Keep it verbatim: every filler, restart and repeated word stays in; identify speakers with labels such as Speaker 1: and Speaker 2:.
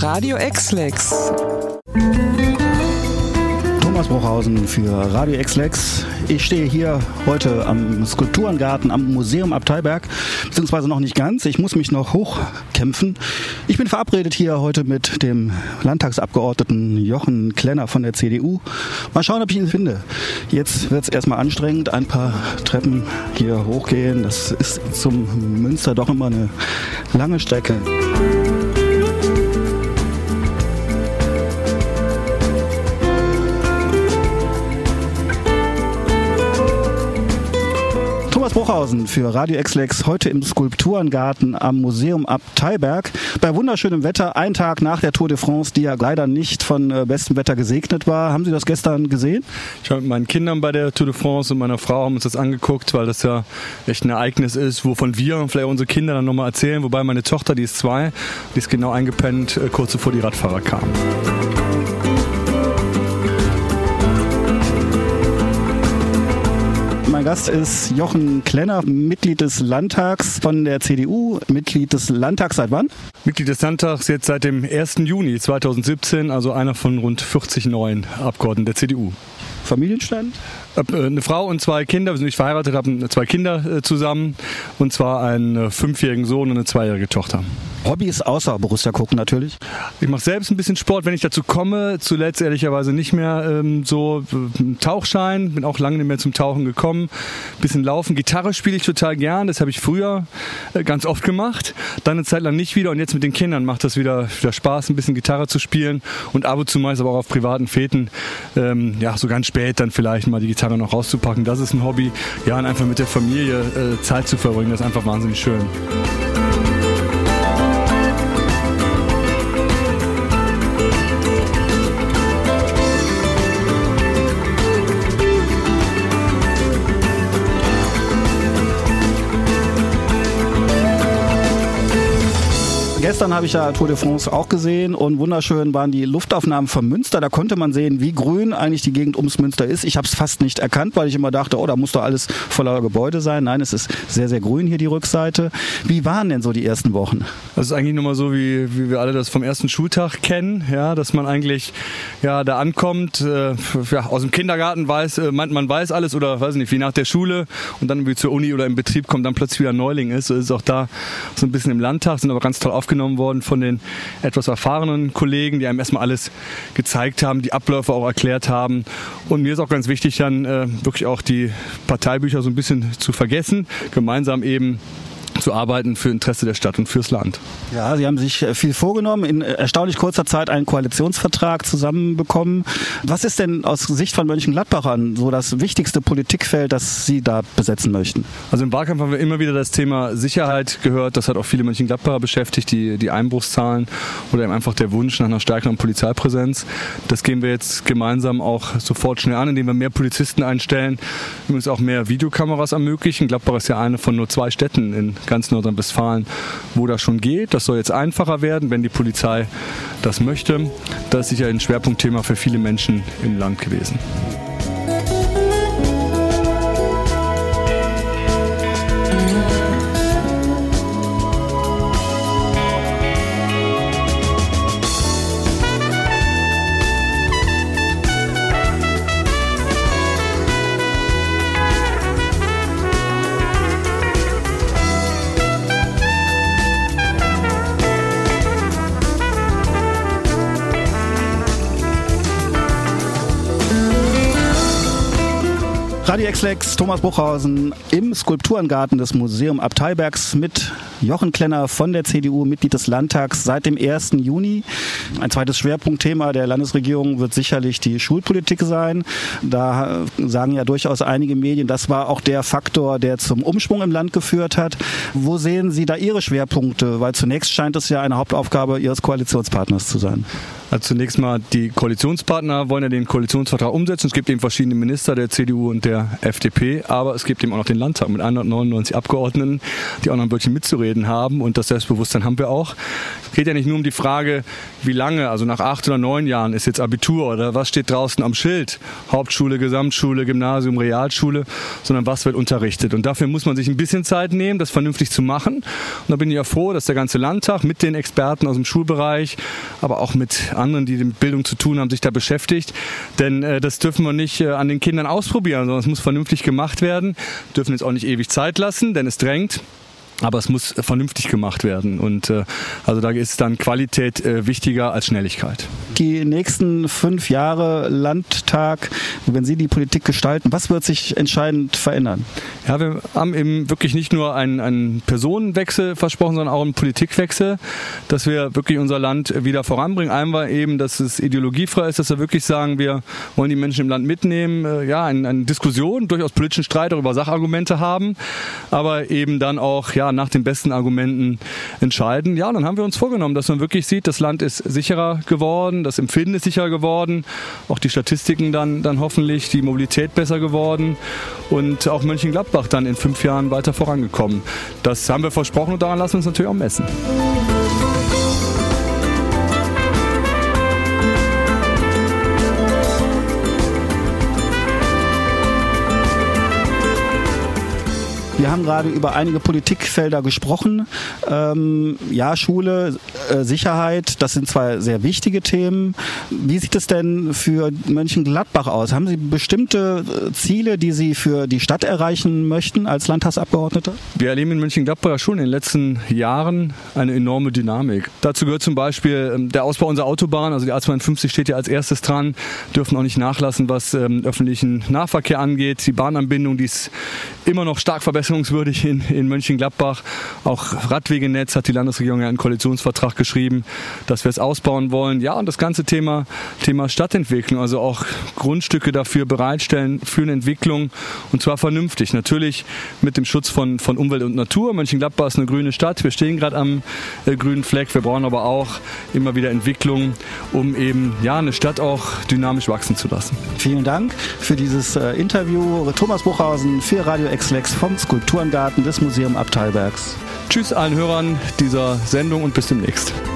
Speaker 1: Radio X-Lex.
Speaker 2: Thomas Bruchhausen für Radio X-Lex. Ich stehe hier heute am Skulpturengarten am Museum Abteiberg, beziehungsweise noch nicht ganz. Ich muss mich noch hochkämpfen. Ich bin verabredet hier heute mit dem Landtagsabgeordneten Jochen Klenner von der C D U. Mal schauen, ob ich ihn finde. Jetzt wird es erstmal anstrengend, ein paar Treppen hier hochgehen. Das ist zum Münster doch immer eine lange Strecke. Thomas Bruchhausen für Radio X-Lex, heute im Skulpturengarten am Museum Abteiberg. Bei wunderschönem Wetter, ein Tag nach der Tour de France, die ja leider nicht von bestem Wetter gesegnet war. Haben Sie das gestern gesehen?
Speaker 3: Ich war mit meinen Kindern bei der Tour de France und meiner Frau haben uns das angeguckt, weil das ja echt ein Ereignis ist, wovon wir und vielleicht unsere Kinder dann nochmal erzählen. Wobei meine Tochter, die ist zwei, die ist genau eingepennt, kurz bevor die Radfahrer kamen.
Speaker 2: Mein Gast ist Jochen Klenner, Mitglied des Landtags von der C D U. Mitglied des Landtags seit wann?
Speaker 3: Mitglied des Landtags jetzt seit dem ersten Juni zweitausendsiebzehn, also einer von rund vierzig neuen Abgeordneten der C D U.
Speaker 2: Familienstand?
Speaker 3: Eine Frau und zwei Kinder, wir sind nicht verheiratet, haben zwei Kinder zusammen, und zwar einen fünfjährigen Sohn und eine zweijährige Tochter.
Speaker 2: Hobbys außer Borussia gucken natürlich?
Speaker 3: Ich mache selbst ein bisschen Sport, wenn ich dazu komme. Zuletzt ehrlicherweise nicht mehr ähm, so äh, Tauchschein, bin auch lange nicht mehr zum Tauchen gekommen. Bisschen laufen, Gitarre spiele ich total gern, das habe ich früher äh, ganz oft gemacht. Dann eine Zeit lang nicht wieder und jetzt mit den Kindern macht das wieder, wieder Spaß, ein bisschen Gitarre zu spielen und ab und zu meist aber auch auf privaten Feten, ähm, ja so ganz spät dann vielleicht mal die Gitarre noch rauszupacken. Das ist ein Hobby. Ja, und einfach mit der Familie äh, Zeit zu verbringen, das ist einfach wahnsinnig schön.
Speaker 2: Gestern habe ich ja Tour de France auch gesehen und wunderschön waren die Luftaufnahmen vom Münster. Da konnte man sehen, wie grün eigentlich die Gegend ums Münster ist. Ich habe es fast nicht erkannt, weil ich immer dachte, oh, da muss doch alles voller Gebäude sein. Nein, es ist sehr, sehr grün hier die Rückseite. Wie waren denn so die ersten Wochen?
Speaker 3: Das ist eigentlich nochmal so, wie, wie wir alle das vom ersten Schultag kennen, ja, dass man eigentlich ja, da ankommt, äh, ja, aus dem Kindergarten weiß, äh, meint man weiß alles oder weiß nicht, wie nach der Schule und dann wie zur Uni oder im Betrieb kommt, dann plötzlich wieder Neuling ist. So ist es auch da so ein bisschen im Landtag, sind aber ganz toll aufgenommen worden von den etwas erfahrenen Kollegen, die einem erstmal alles gezeigt haben, die Abläufe auch erklärt haben. Und mir ist auch ganz wichtig, dann äh, wirklich auch die Parteibücher so ein bisschen zu vergessen, gemeinsam eben zu arbeiten für Interesse der Stadt und fürs Land.
Speaker 2: Ja, Sie haben sich viel vorgenommen, in erstaunlich kurzer Zeit einen Koalitionsvertrag zusammenbekommen. Was ist denn aus Sicht von Mönchengladbachern so das wichtigste Politikfeld, das Sie da besetzen möchten?
Speaker 3: Also im Wahlkampf haben wir immer wieder das Thema Sicherheit gehört. Das hat auch viele Mönchengladbacher beschäftigt, die, die Einbruchszahlen oder eben einfach der Wunsch nach einer stärkeren Polizeipräsenz. Das gehen wir jetzt gemeinsam auch sofort schnell an, indem wir mehr Polizisten einstellen, übrigens auch mehr Videokameras ermöglichen. Gladbach ist ja eine von nur zwei Städten in ganz Nordrhein-Westfalen, wo das schon geht. Das soll jetzt einfacher werden, wenn die Polizei das möchte. Das ist sicher ein Schwerpunktthema für viele Menschen im Land gewesen.
Speaker 2: Radio X-Lex, Thomas Bruchhausen im Skulpturengarten des Museum Abteibergs mit Jochen Klenner von der C D U, Mitglied des Landtags seit dem ersten Juni. Ein zweites Schwerpunktthema der Landesregierung wird sicherlich die Schulpolitik sein. Da sagen ja durchaus einige Medien, das war auch der Faktor, der zum Umschwung im Land geführt hat. Wo sehen Sie da Ihre Schwerpunkte? Weil zunächst scheint es ja eine Hauptaufgabe Ihres Koalitionspartners zu sein.
Speaker 3: Also zunächst mal, die Koalitionspartner wollen ja den Koalitionsvertrag umsetzen. Es gibt eben verschiedene Minister, der C D U und der F D P, aber es gibt eben auch noch den Landtag mit hundertneunundneunzig Abgeordneten, die auch noch ein Wörtchen mitzureden haben, und das Selbstbewusstsein haben wir auch. Es geht ja nicht nur um die Frage, wie lange, also nach acht oder neun Jahren ist jetzt Abitur oder was steht draußen am Schild, Hauptschule, Gesamtschule, Gymnasium, Realschule, sondern was wird unterrichtet. Und dafür muss man sich ein bisschen Zeit nehmen, das vernünftig zu machen. Und da bin ich ja froh, dass der ganze Landtag mit den Experten aus dem Schulbereich, aber auch mit anderen, die mit Bildung zu tun haben, sich da beschäftigt. Denn äh, das dürfen wir nicht äh, an den Kindern ausprobieren, sondern es muss vernünftig gemacht werden. Wir dürfen jetzt auch nicht ewig Zeit lassen, denn es drängt. Aber es muss vernünftig gemacht werden, und äh, also da ist dann Qualität äh, wichtiger als Schnelligkeit.
Speaker 2: Die nächsten fünf Jahre Landtag, wenn Sie die Politik gestalten, was wird sich entscheidend verändern?
Speaker 3: Ja, wir haben eben wirklich nicht nur einen, einen Personenwechsel versprochen, sondern auch einen Politikwechsel, dass wir wirklich unser Land wieder voranbringen. Einmal eben, dass es ideologiefrei ist, dass wir wirklich sagen, wir wollen die Menschen im Land mitnehmen, äh, ja, eine, eine Diskussion, durchaus politischen Streit auch über Sachargumente haben, aber eben dann auch, ja, nach den besten Argumenten entscheiden. Ja, dann haben wir uns vorgenommen, dass man wirklich sieht, das Land ist sicherer geworden, das Empfinden ist sicherer geworden, auch die Statistiken dann, dann hoffentlich, die Mobilität besser geworden und auch Mönchengladbach dann in fünf Jahren weiter vorangekommen. Das haben wir versprochen, und daran lassen wir uns natürlich auch messen.
Speaker 2: Wir haben gerade über einige Politikfelder gesprochen. Ähm, ja, Schule, äh, Sicherheit, das sind zwei sehr wichtige Themen. Wie sieht es denn für Mönchengladbach aus? Haben Sie bestimmte Ziele, die Sie für die Stadt erreichen möchten als Landtagsabgeordneter?
Speaker 3: Wir erleben in Mönchengladbach schon in den letzten Jahren eine enorme Dynamik. Dazu gehört zum Beispiel der Ausbau unserer Autobahn, also die A zweiundfünfzig steht ja als erstes dran, dürfen auch nicht nachlassen, was ähm, öffentlichen Nahverkehr angeht. Die Bahnanbindung, die ist immer noch stark verbesserungswürdig in, in Mönchengladbach. Auch Radwegenetz hat die Landesregierung ja einen Koalitionsvertrag geschrieben, dass wir es ausbauen wollen. Ja, und das ganze Thema, Thema Stadtentwicklung, also auch Grundstücke dafür bereitstellen für eine Entwicklung, und zwar vernünftig. Natürlich mit dem Schutz von, von Umwelt und Natur. Mönchengladbach ist eine grüne Stadt. Wir stehen gerade am äh, grünen Fleck. Wir brauchen aber auch immer wieder Entwicklung, um eben ja, eine Stadt auch dynamisch wachsen zu lassen.
Speaker 2: Vielen Dank für dieses äh, Interview. Thomas Bruchhausen für Radio Exlex vom Skulpturengarten des Museum Abteilbergs.
Speaker 3: Tschüss allen Hörern dieser Sendung und bis demnächst.